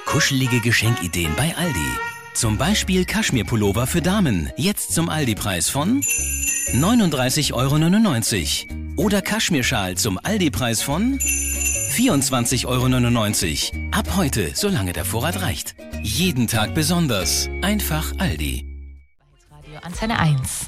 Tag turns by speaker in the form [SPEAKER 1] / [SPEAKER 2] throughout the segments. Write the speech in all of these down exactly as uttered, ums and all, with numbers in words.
[SPEAKER 1] Kuschelige Geschenkideen bei Aldi. Zum Beispiel Kaschmirpullover für Damen. Jetzt zum Aldi-Preis von neununddreißig Euro neunundneunzig. Oder Kaschmirschal zum Aldi-Preis von vierundzwanzig Euro neunundneunzig. Ab heute, solange der Vorrat reicht. Jeden Tag besonders. Einfach Aldi.
[SPEAKER 2] Radio Antenne eins.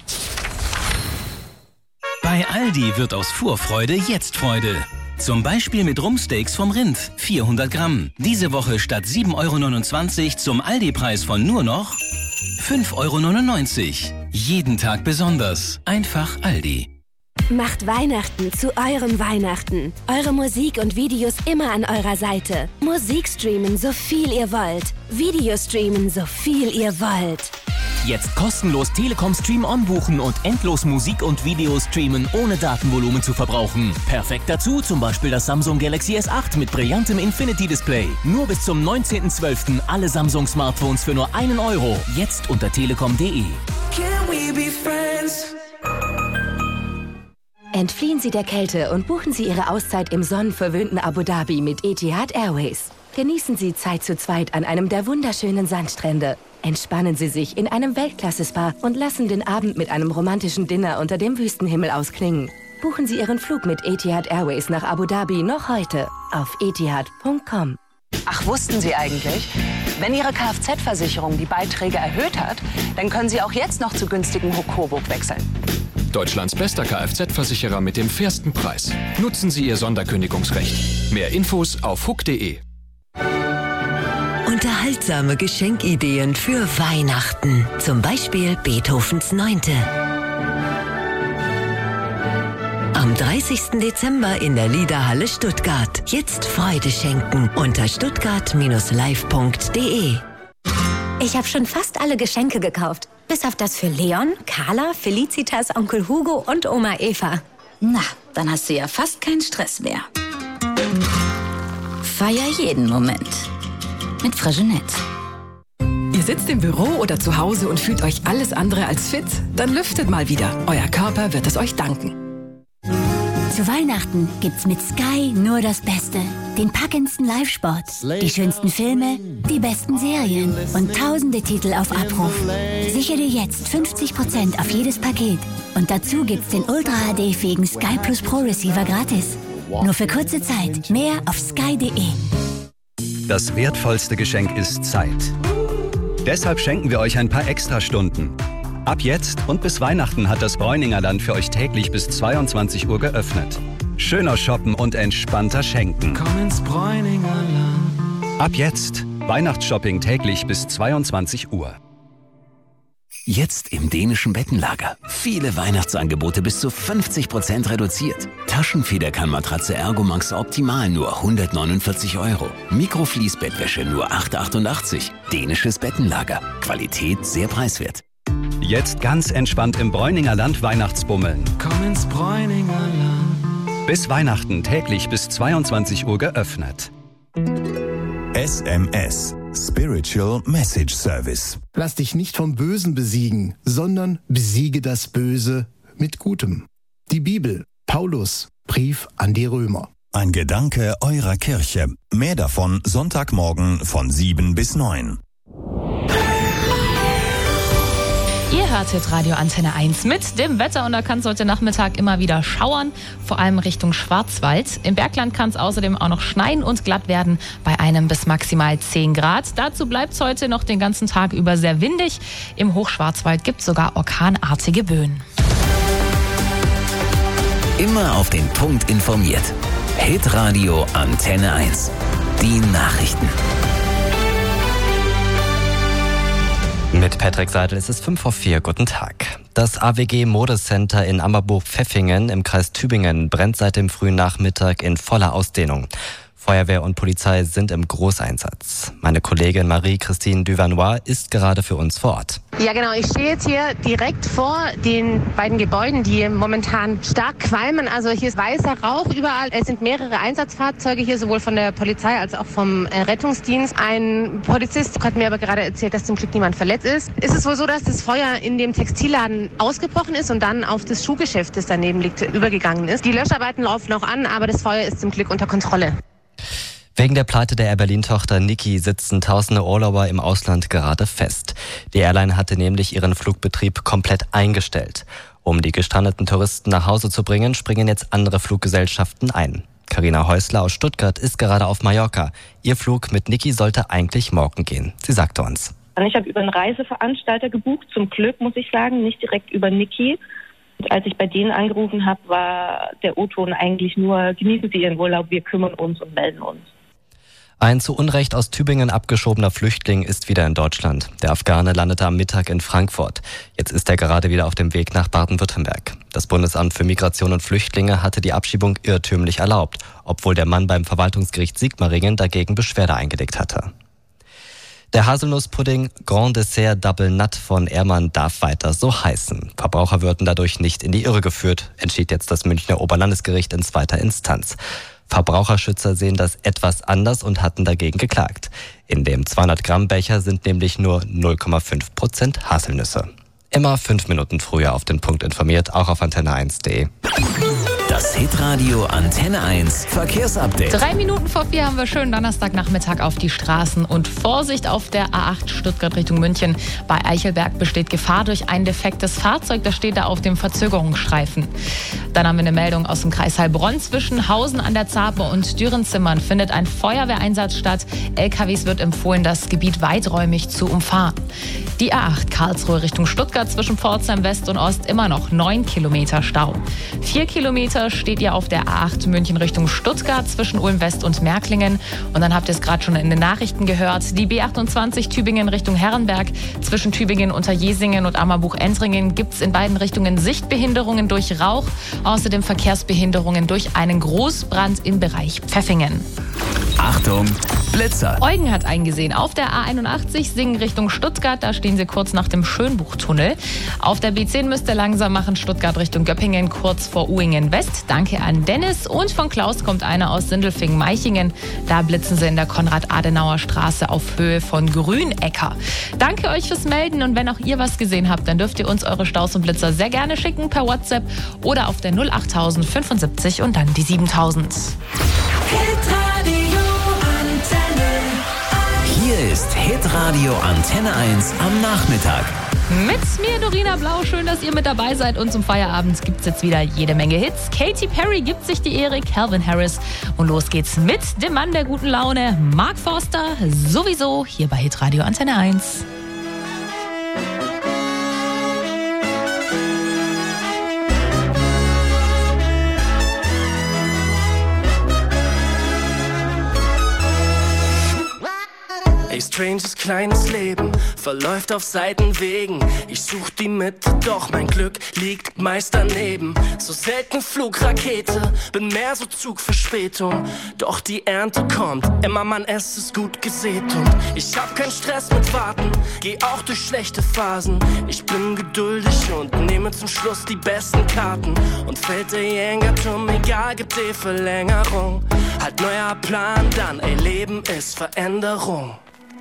[SPEAKER 1] Bei Aldi wird aus Vorfreude jetzt Freude. Zum Beispiel mit Rumpsteaks vom Rind, vierhundert Gramm. Diese Woche statt sieben Euro neunundzwanzig zum Aldi-Preis von nur noch fünf Euro neunundneunzig. Jeden Tag besonders. Einfach Aldi.
[SPEAKER 3] Macht Weihnachten zu eurem Weihnachten. Eure Musik und Videos immer an eurer Seite. Musik streamen, so viel ihr wollt. Video streamen, so viel ihr wollt.
[SPEAKER 4] Jetzt kostenlos Telekom Stream On buchen und endlos Musik und Videos streamen, ohne Datenvolumen zu verbrauchen. Perfekt dazu zum Beispiel das Samsung Galaxy S acht mit brillantem Infinity-Display. Nur bis zum neunzehnten zwölften alle Samsung-Smartphones für nur einen Euro. Jetzt unter telekom punkt de.
[SPEAKER 3] Entfliehen Sie der Kälte und buchen Sie Ihre Auszeit im sonnenverwöhnten Abu Dhabi mit Etihad Airways. Genießen Sie Zeit zu zweit an einem der wunderschönen Sandstrände. Entspannen Sie sich in einem Weltklasse-Spa und lassen den Abend mit einem romantischen Dinner unter dem Wüstenhimmel ausklingen. Buchen Sie Ihren Flug mit Etihad Airways nach Abu Dhabi noch heute auf etihad punkt com.
[SPEAKER 5] Ach, wussten Sie eigentlich? Wenn Ihre Kfz-Versicherung die Beiträge erhöht hat, dann können Sie auch jetzt noch zu günstigem Coburg wechseln.
[SPEAKER 6] Deutschlands bester Kfz-Versicherer mit dem fairsten Preis. Nutzen Sie Ihr Sonderkündigungsrecht. Mehr Infos auf huck punkt de.
[SPEAKER 7] Unterhaltsame Geschenkideen für Weihnachten. Zum Beispiel Beethovens Neunte. Am dreißigsten Dezember in der Liederhalle Stuttgart. Jetzt Freude schenken unter stuttgart live punkt de.
[SPEAKER 8] Ich habe schon fast alle Geschenke gekauft. Bis auf das für Leon, Carla, Felicitas, Onkel Hugo und Oma Eva.
[SPEAKER 9] Na, dann hast du ja fast keinen Stress mehr. Feier jeden Moment. Mit Freixenet.
[SPEAKER 10] Ihr sitzt im Büro oder zu Hause und fühlt euch alles andere als fit? Dann lüftet mal wieder. Euer Körper wird es euch danken.
[SPEAKER 11] Zu Weihnachten gibt's mit Sky nur das Beste. Den packendsten Live-Sport, die schönsten Filme, die besten Serien und tausende Titel auf Abruf. Sichere dir jetzt fünfzig Prozent auf jedes Paket. Und dazu gibt's den Ultra-H D-fähigen Sky Plus Pro Receiver gratis. Nur für kurze Zeit. Mehr auf sky punkt de.
[SPEAKER 12] Das wertvollste Geschenk ist Zeit. Deshalb schenken wir euch ein paar Extrastunden. Ab jetzt und bis Weihnachten hat das Bräuninger Land für euch täglich bis zweiundzwanzig Uhr geöffnet. Schöner shoppen und entspannter schenken.
[SPEAKER 13] Komm ins Bräuninger Land.
[SPEAKER 12] Ab jetzt Weihnachtsshopping täglich bis zweiundzwanzig Uhr.
[SPEAKER 1] Jetzt im dänischen Bettenlager. Viele Weihnachtsangebote bis zu fünfzig Prozent reduziert. Taschenfederkernmatratze Ergomax Optimal nur hundertneunundvierzig Euro. Mikrofließbettwäsche nur acht Euro achtundachtzig. Dänisches Bettenlager. Qualität sehr preiswert.
[SPEAKER 12] Jetzt ganz entspannt im Bräuninger Land Weihnachtsbummeln.
[SPEAKER 13] Komm ins Bräuninger Land.
[SPEAKER 12] Bis Weihnachten täglich bis zweiundzwanzig Uhr geöffnet.
[SPEAKER 14] S M S Spiritual Message Service.
[SPEAKER 15] Lass dich nicht vom Bösen besiegen, sondern besiege das Böse mit Gutem. Die Bibel, Paulus, Brief an die Römer.
[SPEAKER 14] Ein Gedanke eurer Kirche. Mehr davon Sonntagmorgen von sieben bis neun.
[SPEAKER 2] Ihr hörtet Radio Antenne eins mit dem Wetter und da kann es heute Nachmittag immer wieder schauern, vor allem Richtung Schwarzwald. Im Bergland kann es außerdem auch noch schneien und glatt werden bei einem bis maximal zehn Grad. Dazu bleibt es heute noch den ganzen Tag über sehr windig. Im Hochschwarzwald gibt es sogar orkanartige Böen.
[SPEAKER 1] Immer auf den Punkt informiert. Hitradio Antenne eins. Die Nachrichten.
[SPEAKER 16] Mit Patrick Seidel ist es fünf vor vier. Guten Tag. Das A W G Modecenter in Ammerburg-Pfeffingen im Kreis Tübingen brennt seit dem frühen Nachmittag in voller Ausdehnung. Feuerwehr und Polizei sind im Großeinsatz. Meine Kollegin Marie-Christine Duvanois ist gerade für uns vor Ort.
[SPEAKER 17] Ja genau, ich stehe jetzt hier direkt vor den beiden Gebäuden, die momentan stark qualmen. Also hier ist weißer Rauch überall. Es sind mehrere Einsatzfahrzeuge hier, sowohl von der Polizei als auch vom Rettungsdienst. Ein Polizist hat mir aber gerade erzählt, dass zum Glück niemand verletzt ist. Ist es wohl so, dass das Feuer in dem Textilladen ausgebrochen ist und dann auf das Schuhgeschäft, das daneben liegt, übergegangen ist. Die Löscharbeiten laufen noch an, aber das Feuer ist zum Glück unter Kontrolle.
[SPEAKER 16] Wegen der Pleite der Air Berlin-Tochter Niki sitzen tausende Urlauber im Ausland gerade fest. Die Airline hatte nämlich ihren Flugbetrieb komplett eingestellt. Um die gestrandeten Touristen nach Hause zu bringen, springen jetzt andere Fluggesellschaften ein. Carina Häusler aus Stuttgart ist gerade auf Mallorca. Ihr Flug mit Niki sollte eigentlich morgen gehen. Sie sagte uns:
[SPEAKER 18] Ich habe über einen Reiseveranstalter gebucht, zum Glück muss ich sagen, nicht direkt über Niki. Und als ich bei denen angerufen habe, war der O-Ton eigentlich nur: genießen Sie Ihren Urlaub, wir kümmern uns und melden uns.
[SPEAKER 16] Ein zu Unrecht aus Tübingen abgeschobener Flüchtling ist wieder in Deutschland. Der Afghane landete am Mittag in Frankfurt. Jetzt ist er gerade wieder auf dem Weg nach Baden-Württemberg. Das Bundesamt für Migration und Flüchtlinge hatte die Abschiebung irrtümlich erlaubt, obwohl der Mann beim Verwaltungsgericht Sigmaringen dagegen Beschwerde eingelegt hatte. Der Haselnusspudding Grand Dessert Double Nut von Ehrmann darf weiter so heißen. Verbraucher würden dadurch nicht in die Irre geführt, entschied jetzt das Münchner Oberlandesgericht in zweiter Instanz. Verbraucherschützer sehen das etwas anders und hatten dagegen geklagt. In dem zweihundert Gramm Becher sind nämlich nur null Komma fünf Prozent Haselnüsse. Immer fünf Minuten früher auf den Punkt informiert, auch auf antenne eins punkt de.
[SPEAKER 1] Das Hitradio Antenne eins Verkehrsupdate.
[SPEAKER 2] Drei Minuten vor vier haben wir schönen Donnerstagnachmittag auf die Straßen und Vorsicht auf der A acht Stuttgart Richtung München. Bei Eichelberg besteht Gefahr durch ein defektes Fahrzeug, das steht da auf dem Verzögerungsstreifen. Dann haben wir eine Meldung aus dem Kreis Heilbronn. Zwischen Hausen an der Zape und Dürrenzimmern findet ein Feuerwehreinsatz statt. L K Ws wird empfohlen, das Gebiet weiträumig zu umfahren. Die A acht Karlsruhe Richtung Stuttgart zwischen Pforzheim West und Ost immer noch neun Kilometer Stau. Vier Kilometer steht ihr auf der A acht München Richtung Stuttgart zwischen Ulm West und Märklingen. Und dann habt ihr es gerade schon in den Nachrichten gehört. Die B achtundzwanzig Tübingen Richtung Herrenberg. Zwischen Tübingen Unterjesingen und Ammerbuch-Entringen gibt es in beiden Richtungen Sichtbehinderungen durch Rauch. Außerdem Verkehrsbehinderungen durch einen Großbrand im Bereich Pfäffingen.
[SPEAKER 1] Achtung, Blitzer!
[SPEAKER 2] Eugen hat eingesehen. Auf der A einundachtzig Singen Richtung Stuttgart, da stehen sie kurz nach dem Schönbuchtunnel. Auf der B zehn müsst ihr langsam machen, Stuttgart Richtung Göppingen, kurz vor Uingen West. Danke an Dennis. Und von Klaus kommt einer aus Sindelfingen-Meichingen. Da blitzen sie in der Konrad-Adenauer-Straße auf Höhe von Grünecker. Danke euch fürs Melden und wenn auch ihr was gesehen habt, dann dürft ihr uns eure Staus und Blitzer sehr gerne schicken per WhatsApp oder auf der null achttausend fünfundsiebzig und dann die siebentausend.
[SPEAKER 1] Hier ist Hitradio Antenne eins am Nachmittag.
[SPEAKER 2] Mit mir, Dorina Blau. Schön, dass ihr mit dabei seid. Und zum Feierabend gibt es jetzt wieder jede Menge Hits. Katy Perry gibt sich die Ehre, Calvin Harris. Und los geht's mit dem Mann der guten Laune, Mark Forster. Sowieso hier bei Hitradio Antenne eins.
[SPEAKER 19] Stranges kleines Leben verläuft auf Seitenwegen. Ich such die Mitte, doch mein Glück liegt meist daneben. So selten Flugrakete, bin mehr so Zugverspätung. Doch die Ernte kommt, immer Mann, es ist gut gesät. Und ich hab keinen Stress mit Warten, geh auch durch schlechte Phasen. Ich bin geduldig und nehme zum Schluss die besten Karten. Und fällt der Jenga-Turm, egal, gibt die Verlängerung. Halt neuer Plan dann, ey, Leben ist Veränderung.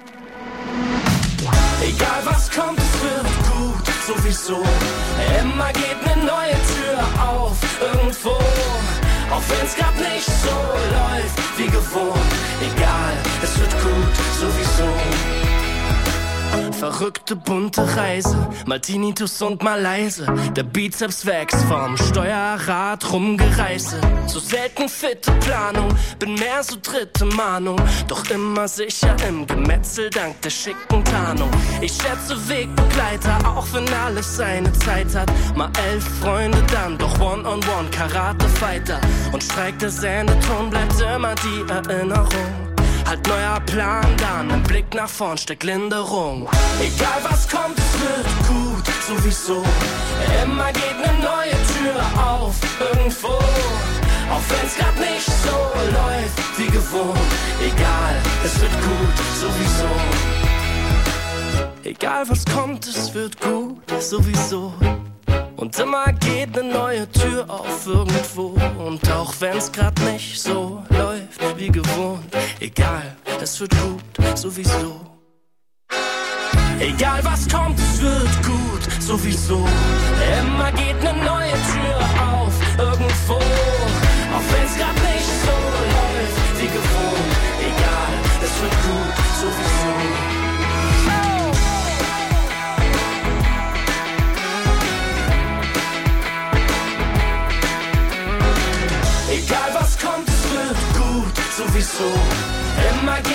[SPEAKER 19] Egal was kommt, es wird gut, sowieso. Immer geht eine neue Tür auf, irgendwo. Auch wenn's grad nicht so läuft wie gewohnt. Egal, es wird gut, sowieso. Verrückte bunte Reise, mal Tinnitus und mal leise. Der Bizeps wächst vom Steuerrad rumgereiße. So selten fitte Planung, bin mehr so dritte Mahnung. Doch immer sicher im Gemetzel dank der schicken Tarnung. Ich schätze Wegbegleiter, auch wenn alles seine Zeit hat. Mal elf Freunde dann, doch One-on-One Karate-Fighter. Und streikt der Sendeton, bleibt immer die Erinnerung. Halt neuer Plan dann, ein Blick nach vorn steckt Linderung. Egal was kommt, es wird gut, sowieso. Immer geht eine neue Tür auf, irgendwo. Auch wenn's grad nicht so läuft wie gewohnt. Egal, es wird gut, sowieso. Egal was kommt, es wird gut, sowieso. Und immer geht eine neue Tür auf irgendwo. Und auch wenn's grad nicht so läuft wie gewohnt. Egal, es wird gut, sowieso. Egal was kommt, es wird gut, sowieso. Immer geht eine neue Tür auf irgendwo. Auch wenn's grad nicht so läuft wie gewohnt. es wird gut, sowieso. Egal was kommt, es wird gut, sowieso. Immer